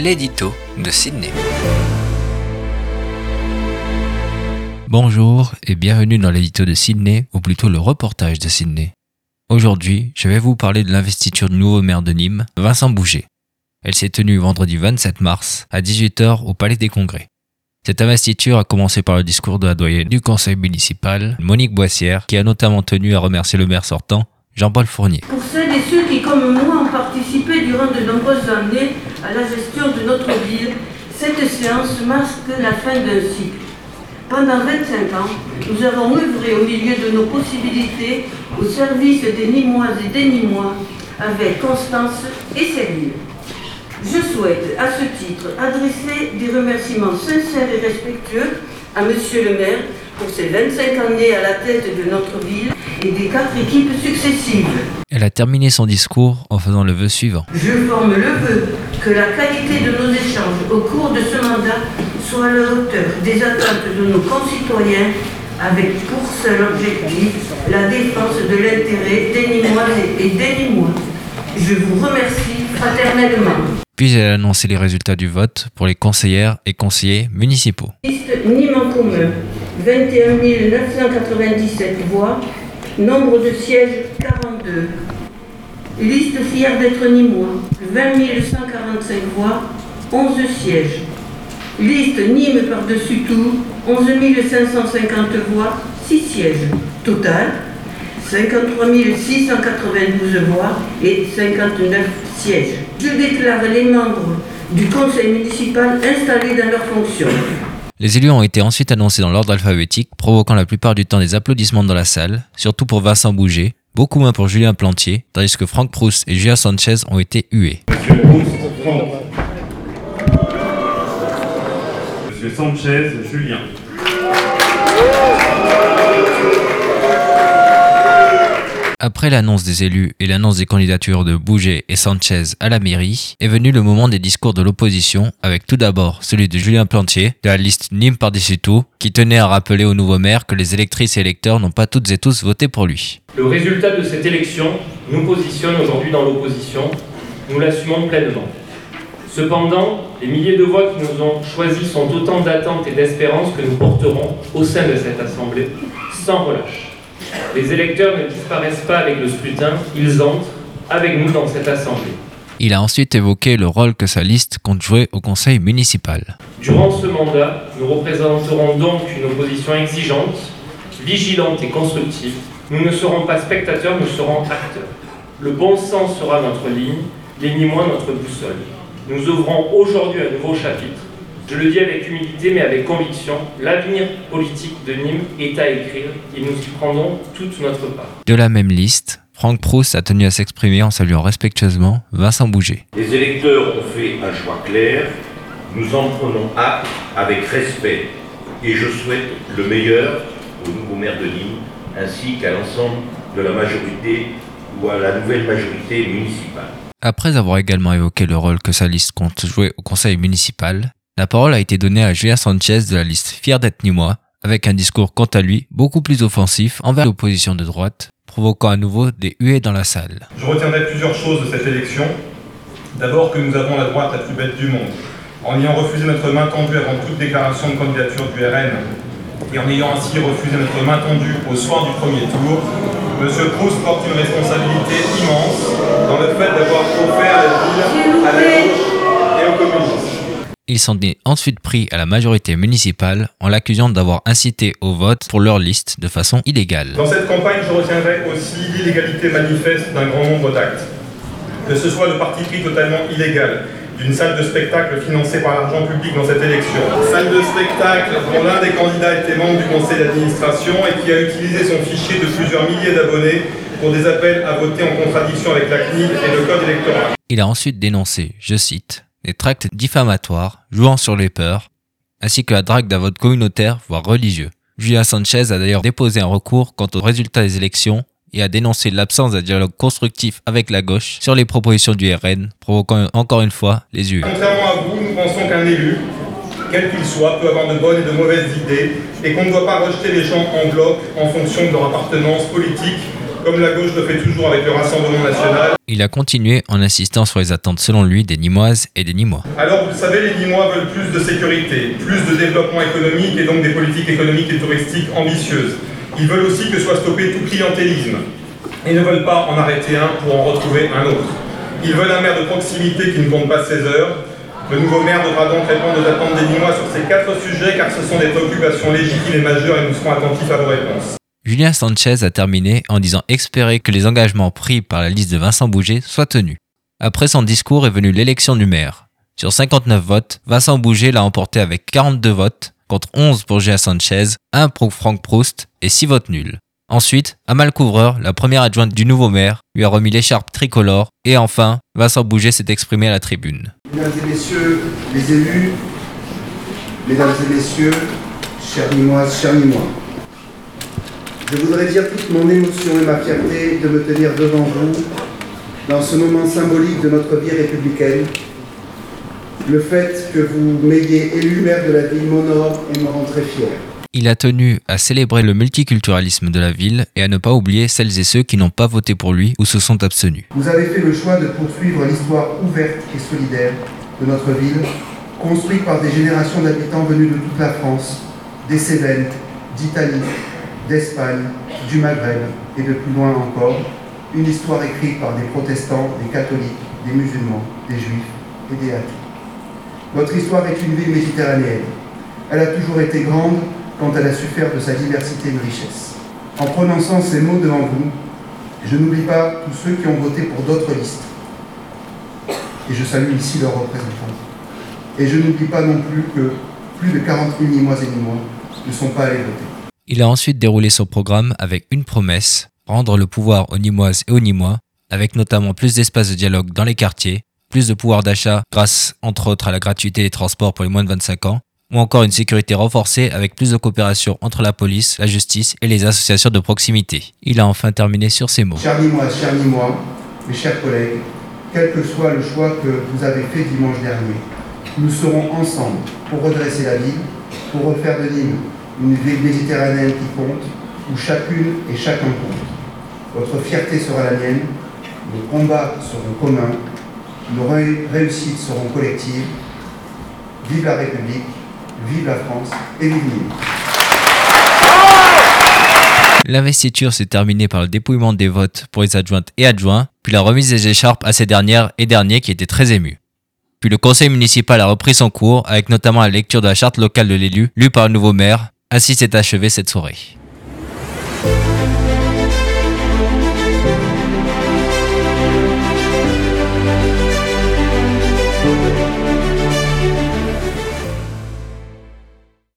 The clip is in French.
l'édito de Sydney. Bonjour et bienvenue dans l'édito de Sydney, ou plutôt le reportage de Sydney. Aujourd'hui, je vais vous parler de l'investiture du nouveau maire de Nîmes, Vincent Bouget. Elle s'est tenue vendredi 27 mars à 18h au Palais des Congrès. Cette investiture a commencé par le discours de la doyenne du conseil municipal, Monique Boissière, qui a notamment tenu à remercier le maire sortant, Jean-Paul Fournier. Pour celles et ceux qui, comme moi, ont participé durant de nombreuses années à la gestion de notre ville, cette séance masque la fin d'un cycle. Pendant 25 ans, nous avons œuvré au milieu de nos possibilités au service des Nîmoises et des Nîmois avec constance et sérieux. Je souhaite, à ce titre, adresser des remerciements sincères et respectueux à Monsieur le maire pour ses 25 années à la tête de notre ville et des 4 équipes successives. Elle a terminé son discours en faisant le vœu suivant. Je forme le vœu que la qualité de nos échanges au cours de ce mandat soit à la hauteur des attentes de nos concitoyens, avec pour seul objectif la défense de l'intérêt des Nîmoises et des Nîmois. Je vous remercie fraternellement. Puis elle a annoncé les résultats du vote pour les conseillères et conseillers municipaux. Liste Nîmes en commun, 21 997 voix, nombre de sièges 42. Liste fière d'être Nîmois, 20 145 voix, 11 sièges. Liste Nîmes par-dessus tout, 11 550 voix, 6 sièges. Total, 53 692 voix et 59 sièges. Je déclare les membres du conseil municipal installés dans leurs fonctions. Les élus ont été ensuite annoncés dans l'ordre alphabétique, provoquant la plupart du temps des applaudissements dans la salle, surtout pour Vincent Bouget, beaucoup moins pour Julien Plantier, tandis que Franck Proust et Julien Sanchez ont été hués. Monsieur Proust, Franck. Monsieur Sanchez, Julien. Après l'annonce des élus et l'annonce des candidatures de Bouget et Sanchez à la mairie, est venu le moment des discours de l'opposition, avec tout d'abord celui de Julien Plantier, de la liste Nîmes par-dessus tout, qui tenait à rappeler au nouveau maire que les électrices et électeurs n'ont pas toutes et tous voté pour lui. Le résultat de cette élection nous positionne aujourd'hui dans l'opposition, nous l'assumons pleinement. Cependant, les milliers de voix qui nous ont choisis sont autant d'attentes et d'espérances que nous porterons au sein de cette Assemblée, sans relâche. Les électeurs ne disparaissent pas avec le scrutin, ils entrent avec nous dans cette Assemblée. Il a ensuite évoqué le rôle que sa liste compte jouer au conseil municipal. Durant ce mandat, nous représenterons donc une opposition exigeante, vigilante et constructive. Nous ne serons pas spectateurs, nous serons acteurs. Le bon sens sera notre ligne, les Nîmois notre boussole. Nous ouvrons aujourd'hui un nouveau chapitre. Je le dis avec humilité mais avec conviction, l'avenir politique de Nîmes est à écrire et nous y prendrons toute notre part. De la même liste, Franck Proust a tenu à s'exprimer en saluant respectueusement Vincent Bouget. Les électeurs ont fait un choix clair, nous en prenons acte avec respect et je souhaite le meilleur au nouveau maire de Nîmes ainsi qu'à l'ensemble de la majorité ou à la nouvelle majorité municipale. Après avoir également évoqué le rôle que sa liste compte jouer au conseil municipal, la parole a été donnée à Julien Sanchez de la liste Fier d'être Nîmois, avec un discours quant à lui beaucoup plus offensif envers l'opposition de droite, provoquant à nouveau des huées dans la salle. Je retiendrai plusieurs choses de cette élection. D'abord que nous avons la droite la plus bête du monde. En ayant refusé notre main tendue avant toute déclaration de candidature du RN, et en ayant ainsi refusé notre main tendue au soir du premier tour, M. Proust porte une responsabilité immense dans le fait d'avoir offert la ville à la gauche et aux communistes. Il s'en est ensuite pris à la majorité municipale en l'accusant d'avoir incité au vote pour leur liste de façon illégale. Dans cette campagne, je retiendrai aussi l'illégalité manifeste d'un grand nombre d'actes. Que ce soit le parti pris totalement illégal d'une salle de spectacle financée par l'argent public dans cette élection. Salle de spectacle dont l'un des candidats était membre du conseil d'administration et qui a utilisé son fichier de plusieurs milliers d'abonnés pour des appels à voter en contradiction avec la CNIL et le code électoral. Il a ensuite dénoncé, je cite, des tracts diffamatoires, jouant sur les peurs, ainsi que la drague d'un vote communautaire, voire religieux. Julien Sanchez a d'ailleurs déposé un recours quant aux résultats des élections et a dénoncé l'absence d'un dialogue constructif avec la gauche sur les propositions du RN, provoquant encore une fois les huées. Contrairement à vous, nous pensons qu'un élu, quel qu'il soit, peut avoir de bonnes et de mauvaises idées et qu'on ne doit pas rejeter les gens en bloc en fonction de leur appartenance politique comme la gauche le fait toujours avec le Rassemblement national. Il a continué en insistant sur les attentes selon lui des Nîmoises et des Nîmois. Alors vous le savez, les Nîmois veulent plus de sécurité, plus de développement économique et donc des politiques économiques et touristiques ambitieuses. Ils veulent aussi que soit stoppé tout clientélisme. Ils ne veulent pas en arrêter un pour en retrouver un autre. Ils veulent un maire de proximité qui ne compte pas ses heures. Le nouveau maire devra donc répondre aux attentes des Nîmois sur ces 4 sujets car ce sont des préoccupations légitimes et majeures et nous serons attentifs à vos réponses. Julien Sanchez a terminé en disant espérer que les engagements pris par la liste de Vincent Bouget soient tenus. Après son discours est venue l'élection du maire. Sur 59 votes, Vincent Bouget l'a emporté avec 42 votes, contre 11 pour Julien Sanchez, 1 pour Franck Proust et 6 votes nuls. Ensuite, Amal Couvreur, la première adjointe du nouveau maire, lui a remis l'écharpe tricolore et enfin, Vincent Bouget s'est exprimé à la tribune. Mesdames et messieurs les élus, mesdames et messieurs, chers Nîmoises, chers Nîmois, je voudrais dire toute mon émotion et ma fierté de me tenir devant vous dans ce moment symbolique de notre vie républicaine. Le fait que vous m'ayez élu maire de la ville m'honore et me rend très fier. Il a tenu à célébrer le multiculturalisme de la ville et à ne pas oublier celles et ceux qui n'ont pas voté pour lui ou se sont abstenus. Vous avez fait le choix de poursuivre l'histoire ouverte et solidaire de notre ville, construite par des générations d'habitants venus de toute la France, des Cévennes, d'Italie, d'Espagne, du Maghreb et de plus loin encore. Une histoire écrite par des protestants, des catholiques, des musulmans, des juifs et des athées. Votre histoire est une ville méditerranéenne. Elle a toujours été grande quand elle a su faire de sa diversité une richesse. En prononçant ces mots devant vous, je n'oublie pas tous ceux qui ont voté pour d'autres listes. Et je salue ici leurs représentants. Et je n'oublie pas non plus que plus de 40 000 Nîmois et Nîmois ne sont pas allés voter. Il a ensuite déroulé son programme avec une promesse, rendre le pouvoir aux Nîmoises et aux Nîmois, avec notamment plus d'espace de dialogue dans les quartiers, plus de pouvoir d'achat grâce entre autres à la gratuité des transports pour les moins de 25 ans, ou encore une sécurité renforcée avec plus de coopération entre la police, la justice et les associations de proximité. Il a enfin terminé sur ces mots. Chers Nîmois, mes chers collègues, quel que soit le choix que vous avez fait dimanche dernier, nous serons ensemble pour redresser la ville, pour refaire de Nîmes une ville méditerranéenne qui compte, où chacune et chacun compte. Votre fierté sera la mienne, nos combats seront communs, nos réussites seront collectives. Vive la République, vive la France et vive Nîmes. L'investiture s'est terminée par le dépouillement des votes pour les adjointes et adjoints, puis la remise des écharpes à ces dernières et derniers qui étaient très émus. Puis le conseil municipal a repris son cours, avec notamment la lecture de la charte locale de l'élu, lue par le nouveau maire. Ainsi s'est achevée cette soirée.